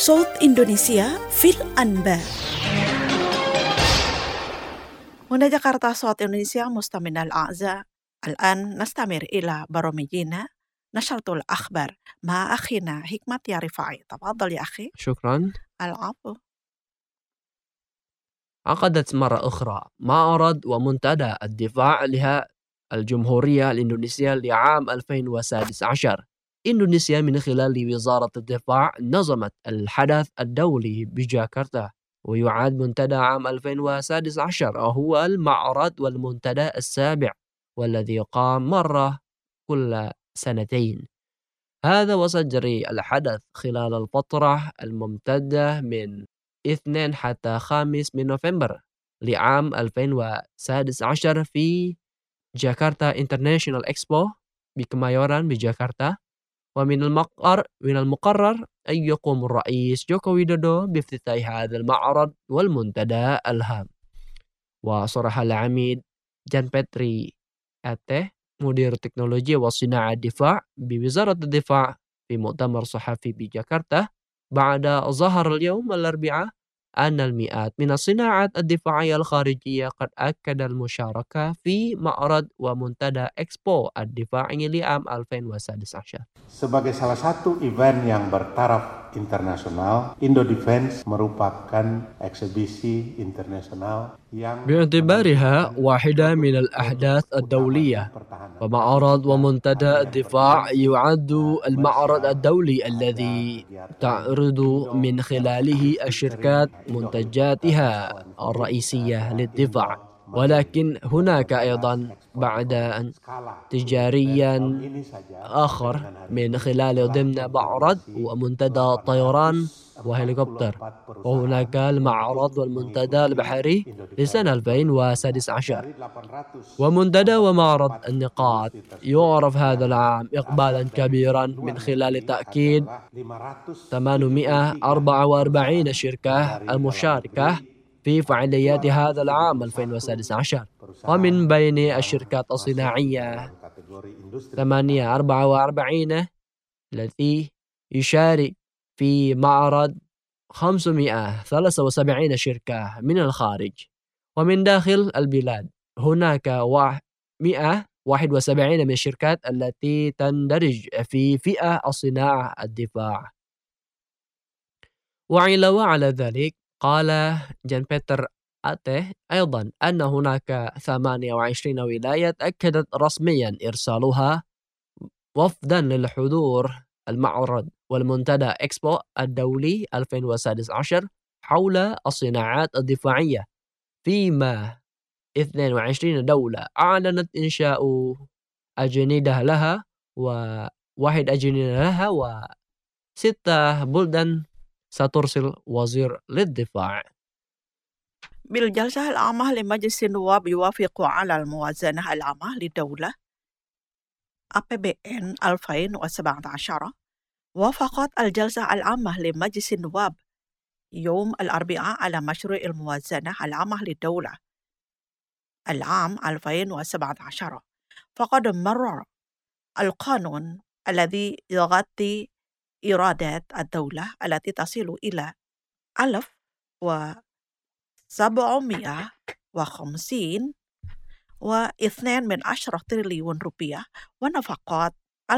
صوت إندونيسيا في الأنباء. هنا جاكرتا صوت إندونيسيا مستمعينا الأعزاء. الآن نستمر إلى برامجنا نشرة الأخبار مع أخينا حكمت يا رفاعي. تفضل يا أخي. شكرا. العفو. عقدت مرة أخرى معرض ومنتدى الدفاع لها الجمهورية الإندونيسية لعام 2016. إندونيسيا من خلال وزارة الدفاع نظمت الحدث الدولي بجاكرتا، ويعد منتدى عام 2016 وهو المعرض والمنتدى السابع، والذي يقام مرة كل سنتين. هذا وسيجري الحدث خلال الفترة الممتدة من 2 حتى 5 من نوفمبر لعام 2016 في جاكرتا انترناشونال اكسبو بكمايوران بجاكرتا. ومن المقرر أن يقوم الرئيس جوكو ويدودو بافتتاح هذا المعرض والمنتدى الهام. وصرح العميد جان باتري أته مدير تكنولوجيا وصناعة الدفاع بوزارة الدفاع في مؤتمر صحفي بجاكرتا بعد ظهر اليوم الأربعاء أن المئات من الصناعات الدفاعية الخارجية قد أكد المشاركة في معرض ومنتدى إكسبو الدفاعي لعام 2016. Sebagai salah satu event yang bertaraf internasional, Indodefense merupakan eksibisi internasional yang باعتبارها واحدة من الأحداث الدولية، فمعرض ومنتدى الدفاع يعد المعرض الدولي الذي تعرض من خلاله الشركات منتجاتها الرئيسية للدفاع، ولكن هناك أيضا بعدا تجاريا آخر من خلال ضمن معرض ومنتدى طيران وهليكوبتر، وهناك المعرض والمنتدى البحري لسنة 2016. ومنتدى ومعرض النقاط يعرف هذا العام إقبالا كبيرا من خلال تأكيد 844 شركة المشاركة في فعاليات هذا العام 2016، ومن بين الشركات الصناعية 844 التي يشارك في معرض 573 شركة من الخارج. ومن داخل البلاد هناك 171 من الشركات التي تندرج في فئة الصناعة الدفاع. وعلاوة على ذلك قال جان بيتر أته أيضا أن هناك 28 ولاية أكدت رسميا إرسالها وفدا للحضور المعرض والمنتدى إكسبو الدولي 2016 حول الصناعات الدفاعية، فيما 22 دولة أعلنت إنشاء أجندة لها وواحد أجندة لها، و6 بلدان سترسل وزير للدفاع. بالجلسة العامة لمجلس النواب يوافق على الموازنة العامة للدولة APBN 2017. وافقت الجلسة العامة لمجلس النواب يوم الأربعاء على مشروع الموازنة العامة للدولة العام 2017. فقد مرر القانون الذي يغطي إيرادات الدولة التي تصل إلى 1750.2 تريليون روبية، ونفقات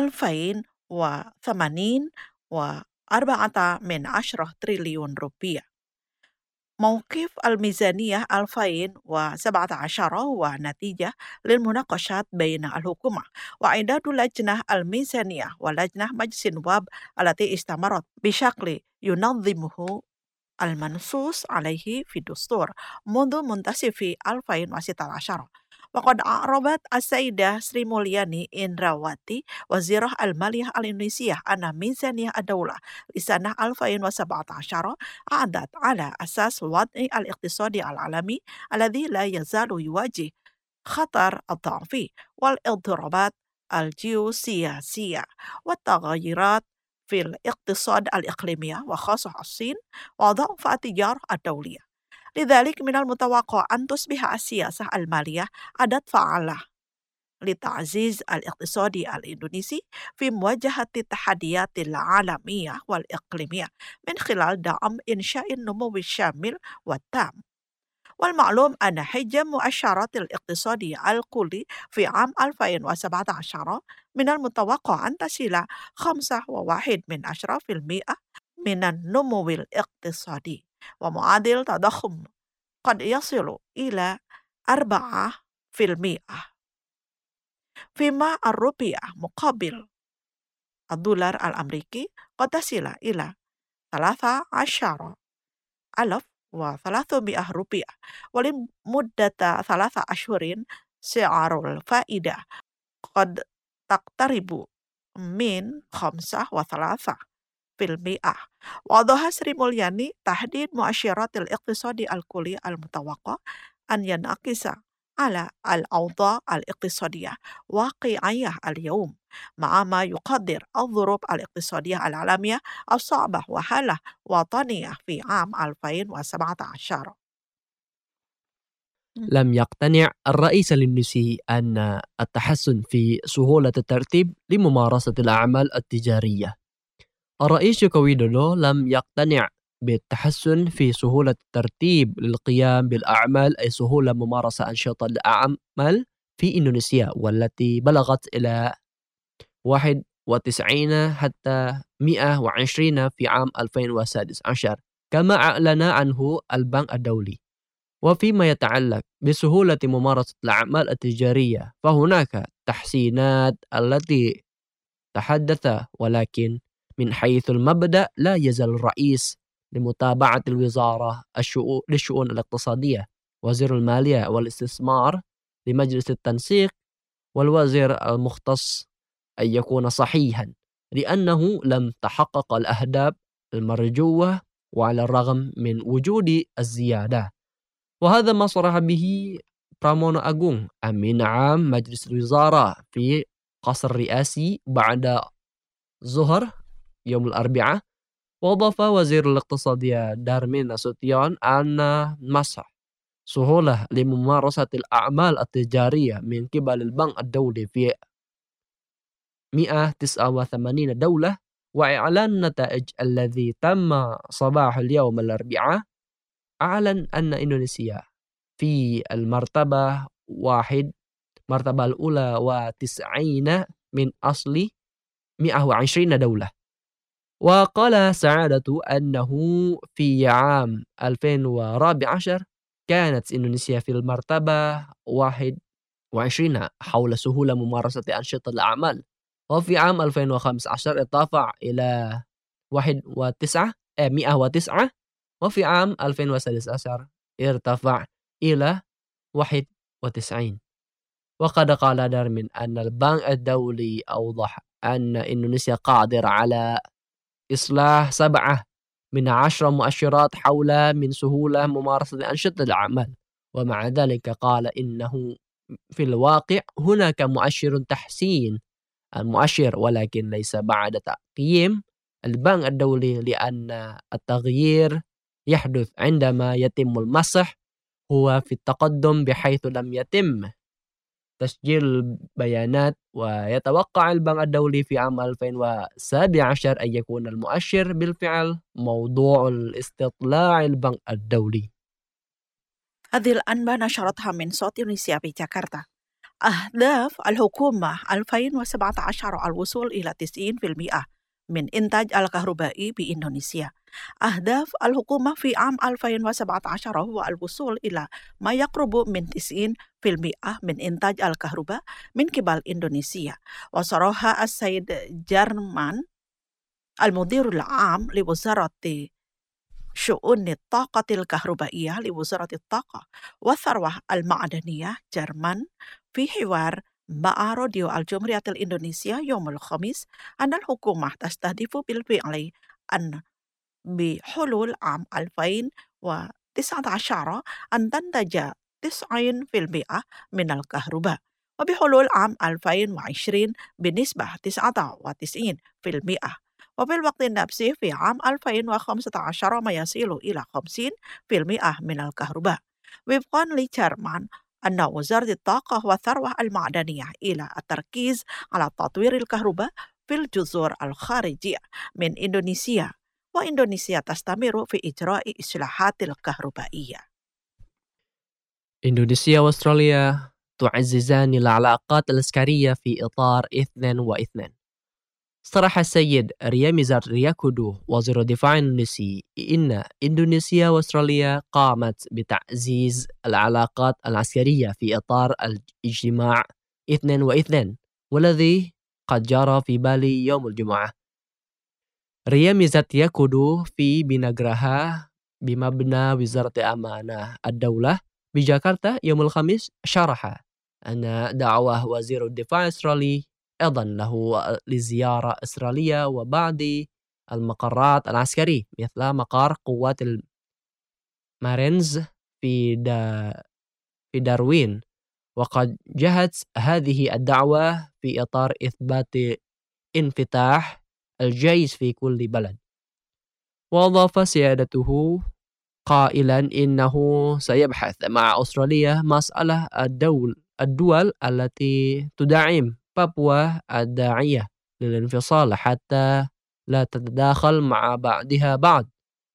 2080.4 تريليون روبية. موقف الميزانية 2017 هو نتيجة للمناقشات بين الحكومة وإعداد لجنة الميزانية ولجنة مجلس النواب التي استمرت بشكل ينظمه المنصوص عليه في الدستور منذ منتصف 2016. وقد أعربت السيدة سري مولياني إندراواتي وزيرة المالية الإندونيسية أن ميزانية الدولة لسنة 2017 عادت على أساس الوضع الاقتصادي العالمي الذي لا يزال يواجه خطر الضعف والاضطرابات الجيوسياسية والتغيرات في الاقتصاد الإقليمية وخاصة الصين وضعف التجارة الدولية. لذلك من المتوقع أن تصبح السياسة المالية أداة فعالة لتعزيز الاقتصاد الإندونيسي في مواجهة التحديات العالمية والإقليمية من خلال دعم إنشاء النمو الشامل والتام. والمعلوم أن حجم مؤشرات الاقتصاد الكلي في عام 2017 من المتوقع أن تصل 5.1% من النمو الاقتصادي، ومعدل تضخم قد يصل إلى 4%، فيما الروبية مقابل الدولار الأمريكي قد تصل إلى 13,300 روبية، ولمدة 3 أشهر سعر الفائدة قد تقترب من 5.3%. وأوضح سري مولياني تحديد مؤشرات الاقتصاد الكلي المتوقع أن ينعكس على الأوضاع الاقتصادية واقعية اليوم، مع ما يقدر الظروف الاقتصادية العالمية الصعبة وحالة وطنية في عام 2017. لم يقتنع الرئيس الإندونيسي أن التحسن في سهولة الترتيب لممارسة الأعمال التجارية. الرئيس جوكو ويدودو لم يقتنع بالتحسن في سهولة الترتيب للقيام بالأعمال، أي سهولة ممارسة أنشطة الأعمال في إندونيسيا، والتي بلغت إلى 91 حتى 120 في عام 2016 كما أعلن عنه البنك الدولي. وفيما يتعلق بسهولة ممارسة الأعمال التجارية فهناك تحسينات التي تحدث، ولكن من حيث المبدأ لا يزال الرئيس لمتابعة الوزارة للشؤون الاقتصادية، وزير المالية والاستثمار لمجلس التنسيق، والوزير المختص أن يكون صحيحا، لأنه لم تحقق الأهداف المرجوة وعلى الرغم من وجود الزيادة. وهذا ما صرح به براmono Agung أمين عام مجلس الوزراء في قصر الرئاسي بعد ظهر يوم الأربعاء. وأضاف وزير الاقتصادية دارمين ناسوtion أن مسح سهولة لممارسة الأعمال التجارية من قبل البنك الدولي في 189 دولة، وإعلان النتائج الذي تم صباح اليوم الأربعاء أعلن أن إندونيسيا في المرتبة الأولى و90 من أصل 120 دولة. وقال سعادة أنه في عام 2014 كانت إندونيسيا في المرتبة 21 حول سهولة ممارسة أنشطة الأعمال، وفي عام 2015 ارتفع إلى 109، وفي عام 2016 ارتفع إلى 91. وقد قال دارمين أن البنك الدولي أوضح أن إندونيسيا قادرة على إصلاح 7 من 10 مؤشرات حول من سهولة ممارسة أنشطة الأعمال. ومع ذلك قال إنه في الواقع هناك مؤشر تحسين المؤشر، ولكن ليس بعد تقييم البنك الدولي، لأن التغيير يحدث عندما يتم المسح هو في التقدم، بحيث لم يتم تسجيل البيانات. ويتوقع البنك الدولي في عام 2017 أن يكون المؤشر بالفعل موضوع الاستطلاع البنك الدولي. هذه الأنباء نشرتها من صوت إندونيسيا في جاكرتا. أهداف الحكومة 2017 الوصول إلى 90% من إنتاج الكهربائي بإندونيسيا. أهداف الحكومة في عام 2017 هو الوصول إلى ما يقرب من 90% من إنتاج الكهرباء من قبل إندونيسيا. وصرح السيد جارمان المدير العام لوزارة شؤون الطاقة الكهربائية لوزارة الطاقة والثروة المعدنية جارمان في حوار مع راديو الجمهورية الإندونيسية يوم الخميس أن الحكومة تستهدف بالفعل أن بحلول عام 2019 أن تنتج 90% من الكهرباء، وبحلول عام 2020 بنسبة 99%، وفي الوقت نفسه في عام 2015 ما يصل إلى 50% من الكهرباء. وفقا لجارمان أن وزارة الطاقة والثروة المعدنية إلى التركيز على تطوير الكهرباء في الجزر الخارجية من إندونيسيا، وإندونيسيا تستمر في إجراء إصلاحات الكهربائية. إندونيسيا وأستراليا تعززان العلاقات العسكرية في إطار 2 و2. صرح السيد رياميزار رياكودو وزير الدفاع الإندونيسي إن إندونيسيا وأستراليا قامت بتعزيز العلاقات العسكرية في إطار الاجتماع 2 و2 والذي قد جرى في بالي يوم الجمعة. رياميزار رياكودو في بنغراها بمبنى وزارة أمانة الدولة بجاكرتا يوم الخميس شرح أن دعوة وزير الدفاع الأسترالي أيضا له لزيارة أستراليا وبعض المقرات العسكرية مثل مقر قوات المارينز في داروين، وقد جاءت هذه الدعوة في إطار إثبات انفتاح الجيش في كل بلد. وأضاف سيادته قائلا إنه سيبحث مع أستراليا مسألة الدول التي تدعم بابوا الداعية للانفصال حتى لا تتداخل مع بعضها بعض،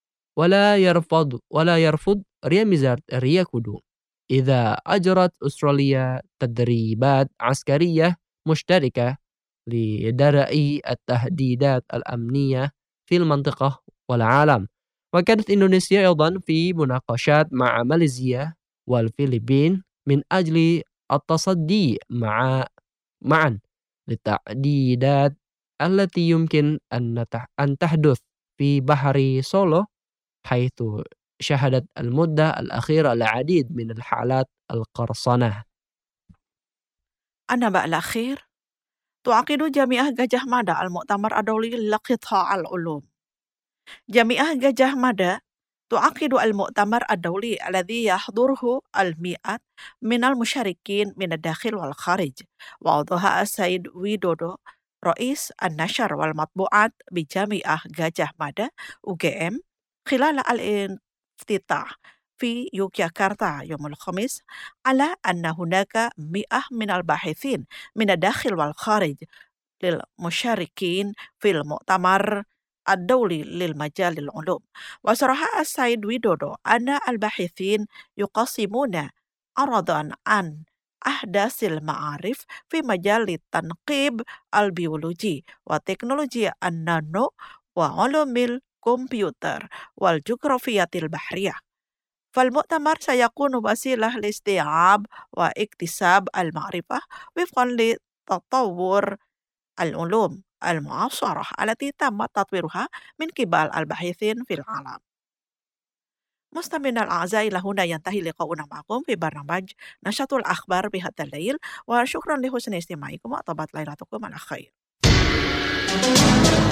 ولا يرفض رياميزار رياكودو إذا أجرت أستراليا تدريبات عسكرية مشتركة لدرء التهديدات الأمنية في المنطقة والعالم. وكانت إندونيسيا أيضا في مناقشات مع ماليزيا والفلبين من أجل التصدي معا للتهديدات التي يمكن أن تحدث في بحر سولو، حيث شهدت المدة الأخيرة العديد من الحالات القرصنة. النبأ الأخير: تعقد جامعة Gadjah Mada المؤتمر الدولي لقطاع العلوم. جامعة Gadjah Mada تعقد المؤتمر الدولي الذي يحضره المئات من المشاركين من الداخل والخارج. وأوضح السيد ويدودو رئيس النشر والمطبوعات بجامعة Gadjah Mada UGM خلال الافتتاح في يوغياكرتا يوم الخميس على أن هناك 100 من الباحثين من الداخل والخارج للمشاركين في المؤتمر الدولي للمجال العلوم. وصرح السيد ويدودو أن الباحثين يقسمون عرضا عن أحداث المعارف في مجال التنقيب البيولوجي وتكنولوجيا النانو وعلوم الكمبيوتر والجغرافيا البحرية. فالمؤتمر سيكون وسيلة لاستيعاب واكتساب المعرفة وفقا لتطور العلوم المعاصرة التي تم تطويرها من قبل الباحثين في العالم. مستمعينا الأعزاء، إلى هنا ينتهي لقاؤنا معكم في برنامج نشرة الأخبار بهذا الليل، وشكرا لحسن استماعكم وطابت ليلتكم على خير.